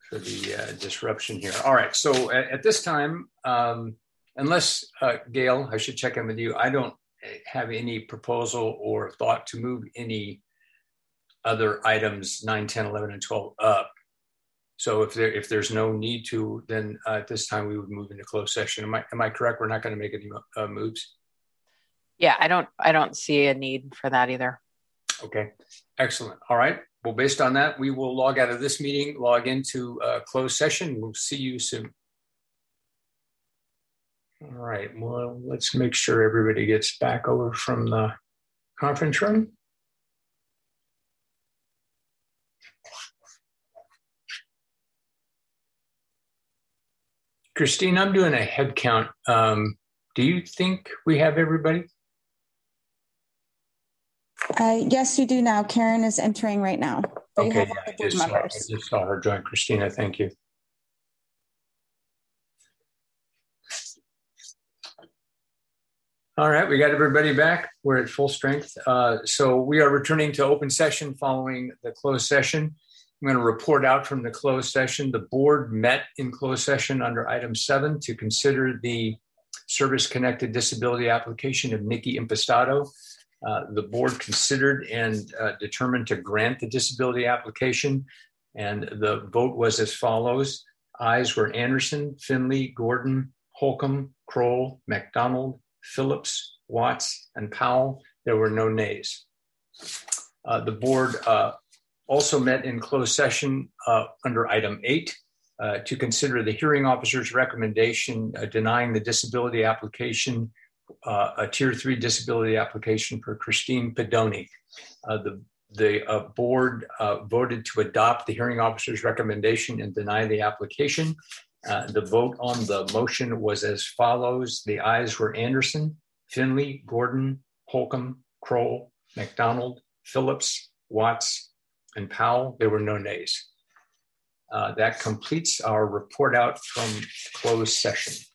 disruption here. All right, so at this time, unless Gail, I should check in with you. I don't have any proposal or thought to move any other items 9, 10, 11, and 12 up. So if there's no need to, then at this time we would move into closed session. Am I correct? We're not going to make any moves. Yeah, I don't see a need for that either. Okay, excellent. All right. Well, based on that, we will log out of this meeting, log into closed session. We'll see you soon. All right. Well, let's make sure everybody gets back over from the conference room. Christine, I'm doing a head count. Do you think we have everybody? Yes, you do now. Karen is entering right now. Okay, yeah, I just saw her join. Christina, thank you. All right, we got everybody back. We're at full strength. So we are returning to open session following the closed session. I'm going to report out from the closed session. The board met in closed session under item 7 to consider the service-connected disability application of Nikki Impastato. The board considered and determined to grant the disability application, and the vote was as follows. Ayes were Anderson, Finley, Gordon, Holcomb, Kroll, McDonald, Phillips, Watts, and Powell. There were no nays. The board also met in closed session under item 8 to consider the hearing officer's recommendation denying the disability application, a tier 3 disability application for Christine Pedoni. The board voted to adopt the hearing officer's recommendation and deny the application. The vote on the motion was as follows. The ayes were Anderson, Finley, Gordon, Holcomb, Kroll, McDonald, Phillips, Watts, and Powell. There were no nays. That completes our report out from closed session.